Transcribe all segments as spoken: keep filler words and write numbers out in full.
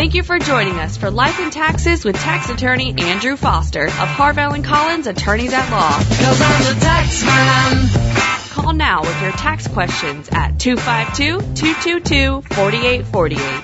Thank you for joining us for Life and Taxes with tax attorney Andrew Foster of Harvell and Collins Attorneys at Law. 'Cause I'm the tax man. Call now with your tax questions at two five two, two two two, four eight four eight.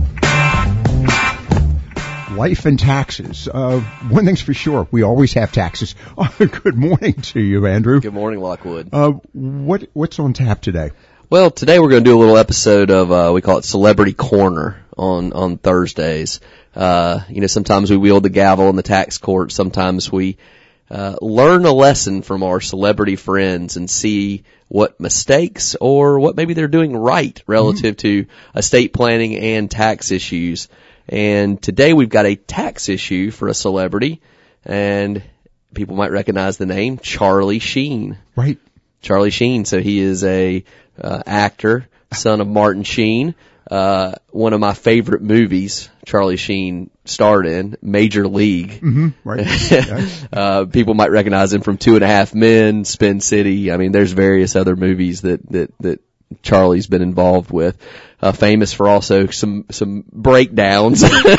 Life and taxes. Uh, one thing's for sure, we always have taxes. Oh, good morning to you, Andrew. Good morning, Lockwood. Uh, what what's on tap today? Well, today we're going to do a little episode of, uh, we call it Celebrity Corner on, on Thursdays. Uh, you know, sometimes we wield the gavel in the tax court. Sometimes we, uh, learn a lesson from our celebrity friends and see what mistakes or what maybe they're doing right relative mm-hmm. to estate planning and tax issues. And today we've got a tax issue for a celebrity, and people might recognize the name Charlie Sheen. Right. Charlie Sheen. So he is a uh, actor, son of Martin Sheen. Uh, one of my favorite movies Charlie Sheen starred in, Major League. Mm-hmm. Right. Yeah. uh, people might recognize him from Two and a Half Men, Spin City. I mean, there's various other movies that, that, that Charlie's been involved with. Uh, famous for also some, some breakdowns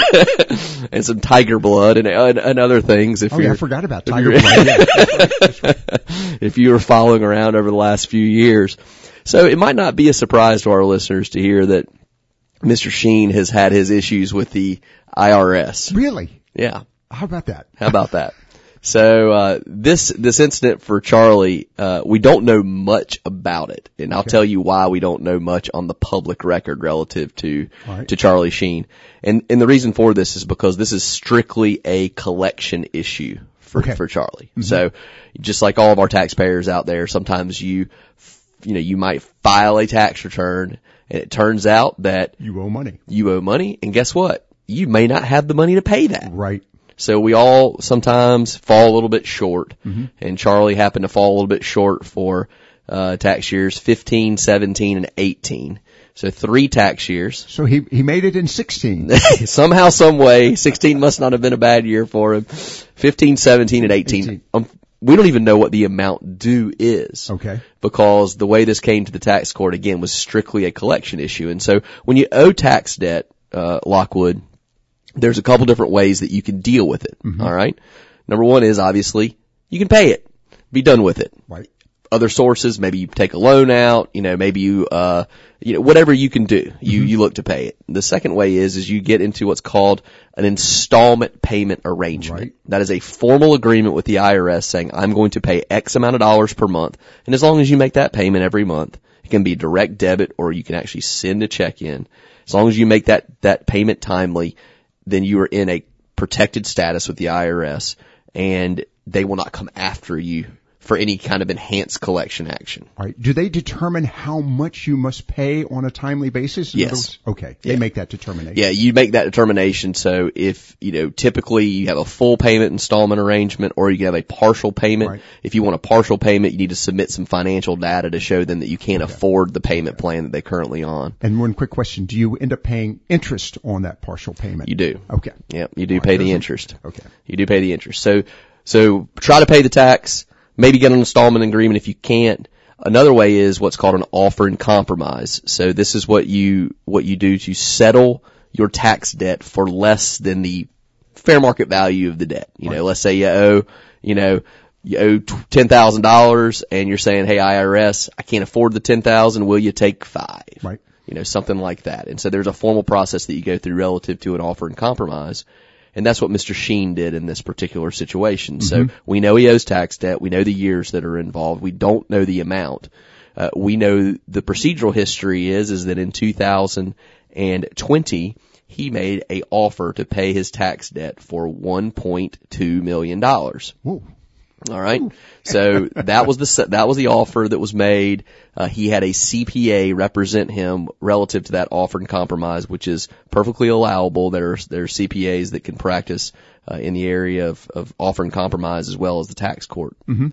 and some Tiger Blood and, and, and other things. If oh, you're, yeah, I forgot about Tiger Blood. Yeah, that's right, that's right. If you were following around over the last few years. So it might not be a surprise to our listeners to hear that Mister Sheen has had his issues with the I R S. Really? Yeah. How about that? How about that? So, uh, this, this incident for Charlie, uh, we don't know much about it. And I'll okay. tell you why we don't know much on the public record relative to, right. to Charlie Sheen. And, and the reason for this is because this is strictly a collection issue for, okay. for Charlie. Mm-hmm. So, just like all of our taxpayers out there, sometimes you, you know, you might file a tax return and it turns out that you owe money. You owe money. And guess what? You may not have the money to pay that. Right. So we all sometimes fall a little bit short, mm-hmm. and Charlie happened to fall a little bit short for uh tax years fifteen, seventeen, and eighteen. So three tax years. So he he made it in sixteen. Somehow, some way, sixteen must not have been a bad year for him. fifteen, seventeen, and eighteen. eighteen. Um, we don't even know what the amount due is. Okay. Because the way this came to the tax court, again, was strictly a collection issue. And so when you owe tax debt, uh, Lockwood, there's a couple different ways that you can deal with it. Mm-hmm. All right. Number one is obviously you can pay it, be done with it. Right. Other sources, maybe you take a loan out, you know, maybe you, uh, you know, whatever you can do, you, mm-hmm. you look to pay it. The second way is, is you get into what's called an installment payment arrangement. Right. That is a formal agreement with the I R S saying, I'm going to pay X amount of dollars per month. And as long as you make that payment every month, it can be direct debit or you can actually send a check in. As long as you make that, that payment timely, then you are in a protected status with the I R S, and they will not come after you for any kind of enhanced collection action. All right. Do they determine how much you must pay on a timely basis? In yes. Okay. Yeah. They make that determination. Yeah, you make that determination. So if, you know, typically you have a full payment installment arrangement or you have a partial payment. Right. If you want a partial payment, you need to submit some financial data to show them that you can't okay. afford the payment okay. plan that they're currently on. And one quick question. Do you end up paying interest on that partial payment? You do. Okay. Yeah, you do All pay right. the There's interest. A, okay. You do pay the interest. So, so try to pay the tax. Maybe get an installment agreement if you can't. Another way is what's called an offer in compromise. So this is what you, what you do to settle your tax debt for less than the fair market value of the debt. You right. know, let's say you owe, you know, you owe ten thousand dollars and you're saying, hey, I R S, I can't afford the ten thousand dollars. Will you take five? Right. You know, something like that. And so there's a formal process that you go through relative to an offer in compromise. And that's what Mister Sheen did in this particular situation. Mm-hmm. So we know he owes tax debt. We know the years that are involved. We don't know the amount. Uh, we know the procedural history is, is that in two thousand twenty, he made a offer to pay his tax debt for one point two million dollars. Whoa. All right. So that was the, that was the offer that was made. Uh, he had a C P A represent him relative to that offer and compromise, which is perfectly allowable. There's, there's C P As that can practice, uh, in the area of, of offer and compromise as well as the tax court. Mm-hmm.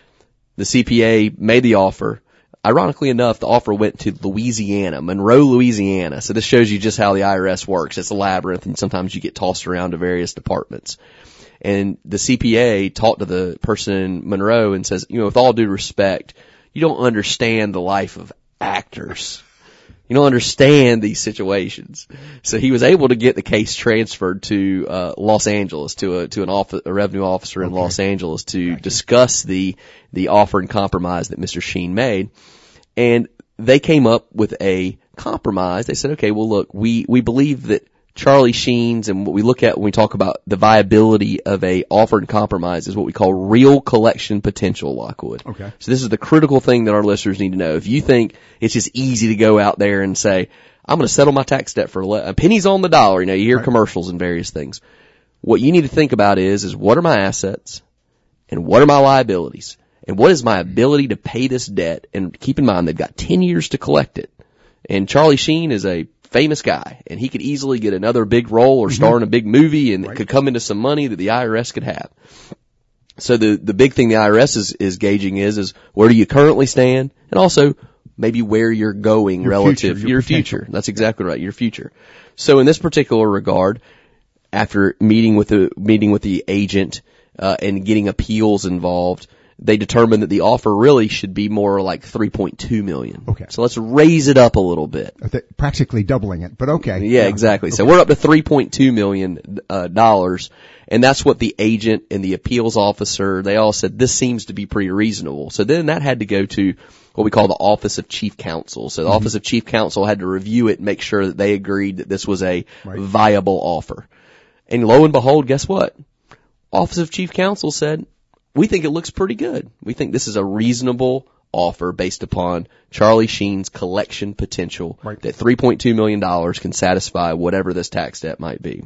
The C P A made the offer. Ironically enough, the offer went to Louisiana, Monroe, Louisiana. So this shows you just how the I R S works. It's a labyrinth and sometimes you get tossed around to various departments. And the C P A talked to the person in Monroe and says, you know, with all due respect, you don't understand the life of actors. You don't understand these situations. So he was able to get the case transferred to uh Los Angeles, to a to an office, a revenue officer in okay. Los Angeles to gotcha. discuss the the offer and compromise that Mister Sheen made. And they came up with a compromise. They said, okay, well look, we we believe that Charlie Sheen's, and what we look at when we talk about the viability of a offer and compromise, is what we call real collection potential, Lockwood. Okay. So this is the critical thing that our listeners need to know. If you think it's just easy to go out there and say, I'm going to settle my tax debt for le- pennies on the dollar, you know, you hear right. commercials and various things. What you need to think about is, is what are my assets and what are my liabilities and what is my ability to pay this debt? And keep in mind, they've got ten years to collect it. And Charlie Sheen is a famous guy, and he could easily get another big role or star in a big movie, and right. it could come into some money that the I R S could have. So the the big thing the I R S is, is gauging is is where do you currently stand, and also maybe where you're going your relative future, your, your future. That's exactly right, your future. So in this particular regard, after meeting with the meeting with the agent uh, and getting appeals involved, they determined that the offer really should be more like three point two million. Okay. So let's raise it up a little bit. Practically doubling it, but okay. Yeah, yeah. exactly. Okay. So we're up to three point two million uh, dollars, and that's what the agent and the appeals officer, they all said this seems to be pretty reasonable. So then that had to go to what we call the Office of Chief Counsel. So the mm-hmm. Office of Chief Counsel had to review it and make sure that they agreed that this was a right. viable offer. And lo and behold, guess what? Office of Chief Counsel said, we think it looks pretty good. We think this is a reasonable offer based upon Charlie Sheen's collection potential, right. that three point two million dollars can satisfy whatever this tax debt might be.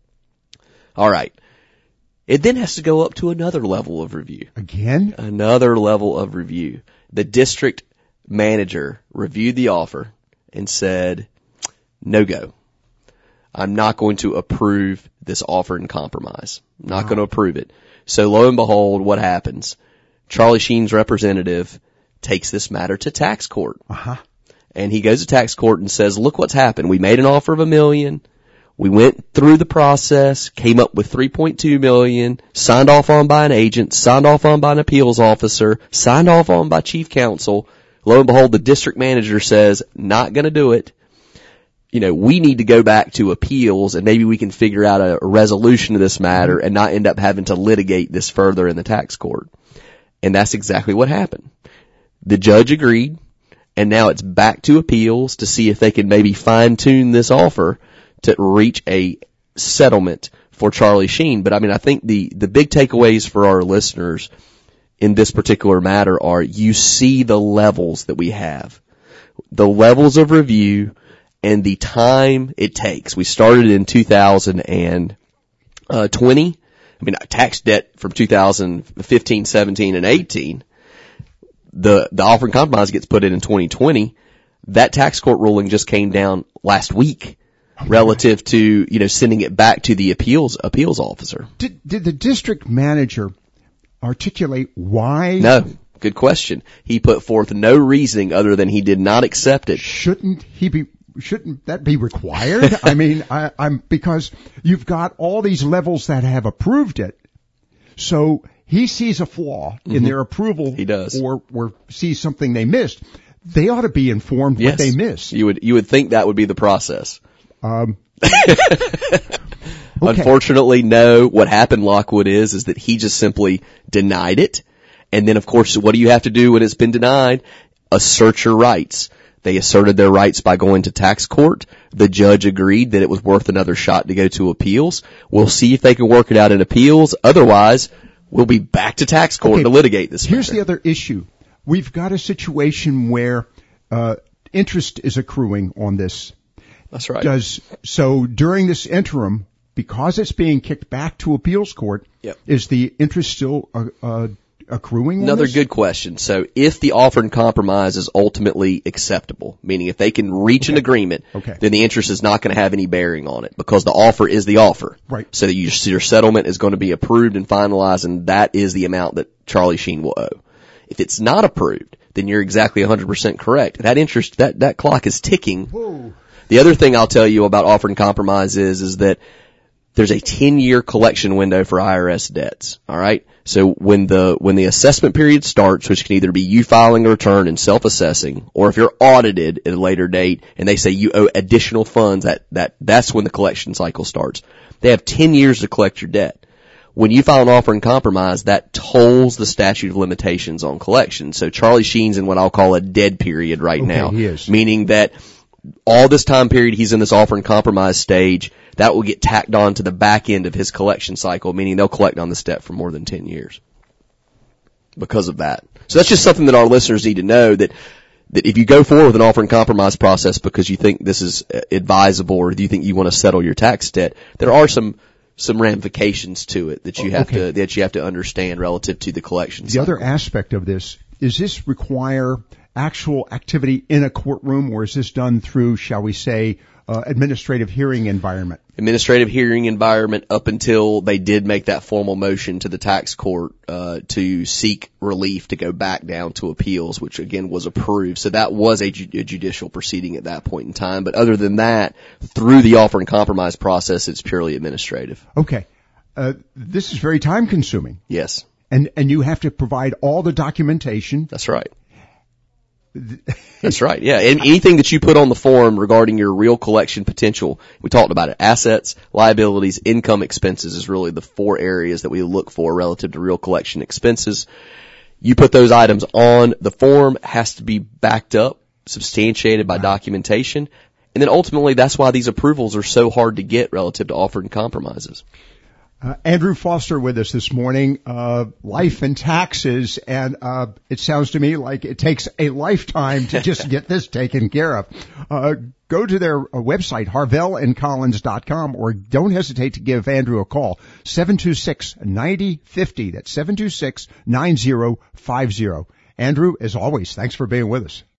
All right. It then has to go up to another level of review. Again? Another level of review. The district manager reviewed the offer and said, no go. I'm not going to approve this offer and compromise. I'm not wow. going to approve it. So lo and behold, what happens? Charlie Sheen's representative takes this matter to tax court. Uh-huh. And he goes to tax court and says, look what's happened. We made an offer of a million. We went through the process, came up with three point two million, signed off on by an agent, signed off on by an appeals officer, signed off on by chief counsel. Lo and behold, the district manager says, not going to do it. You know, we need to go back to appeals and maybe we can figure out a resolution to this matter and not end up having to litigate this further in the tax court. And that's exactly what happened. The judge agreed, and now it's back to appeals to see if they can maybe fine tune this offer to reach a settlement for Charlie Sheen. But I mean, I think the, the big takeaways for our listeners in this particular matter are you see the levels that we have. The levels of review and the time it takes. We started in two thousand twenty. I mean, tax debt from two thousand fifteen, seventeen, and eighteen. The, the offer and compromise gets put in in twenty twenty. That tax court ruling just came down last week relative to, you know, sending it back to the appeals, appeals officer. Did, did the district manager articulate why? No. Good question. He put forth no reasoning other than he did not accept it. Shouldn't he be, shouldn't that be required? I mean, I, I'm, because you've got all these levels that have approved it. So he sees a flaw mm-hmm. in their approval. He does. Or, or sees something they missed. They ought to be informed yes. what they missed. You would, you would think that would be the process. Um, okay. Unfortunately, no. What happened, Lockwood, is, is that he just simply denied it. And then, of course, what do you have to do when it's been denied? Assert your rights. They asserted their rights by going to tax court. The judge agreed that it was worth another shot to go to appeals. We'll see if they can work it out in appeals. Otherwise, we'll be back to tax court okay. to litigate this matter. Here's the other issue. We've got a situation where uh interest is accruing on this. That's right. Does so during this interim, because it's being kicked back to appeals court, yep. is the interest still uh, uh accruing? Another on this? good question. So if the offer and compromise is ultimately acceptable, meaning if they can reach okay. an agreement, okay. then the interest is not going to have any bearing on it because the offer is the offer. Right. So that your, your settlement is going to be approved and finalized, and that is the amount that Charlie Sheen will owe. If it's not approved, then you're exactly one hundred percent correct. That interest, that, that clock is ticking. Whoa. The other thing I'll tell you about offer and compromise is, is that there's a ten-year collection window for I R S debts. All right. So when the, when the assessment period starts, which can either be you filing a return and self-assessing, or if you're audited at a later date and they say you owe additional funds, that, that, that's when the collection cycle starts. They have ten years to collect your debt. When you file an offer in compromise, that tolls the statute of limitations on collection. So Charlie Sheen's in what I'll call a dead period right okay, now. He is. Meaning that all this time period he's in this offer in compromise stage, that will get tacked on to the back end of his collection cycle, meaning they'll collect on this debt for more than ten years because of that. So that's just something that our listeners need to know, that that if you go forward with an offer in compromise process because you think this is advisable or do you think you want to settle your tax debt, there are some some ramifications to it that you have okay. to that you have to understand relative to the collection The cycle. other aspect of this, is this require actual activity in a courtroom, or is this done through, shall we say, uh, administrative hearing environment? Administrative hearing environment up until they did make that formal motion to the tax court uh to seek relief to go back down to appeals, which again was approved. So that was a, ju- a judicial proceeding at that point in time. But other than that, through the offer and compromise process, it's purely administrative. Okay. Uh, this is very time consuming. Yes, And, and you have to provide all the documentation. that's right. That's right. Yeah. And anything that you put on the form regarding your real collection potential, we talked about it. Assets, liabilities, income, expenses is really the four areas that we look for relative to real collection expenses. You put those items on the form, has to be backed up, substantiated by documentation. And then ultimately that's why these approvals are so hard to get relative to offered and compromises. Uh, Andrew Foster with us this morning, uh, life and taxes, and uh, it sounds to me like it takes a lifetime to just get this taken care of. Uh, go to their uh, website, harvell and collins dot com, or don't hesitate to give Andrew a call, seven two six, nine zero five zero. That's seven two six, nine zero five zero. Andrew, as always, thanks for being with us.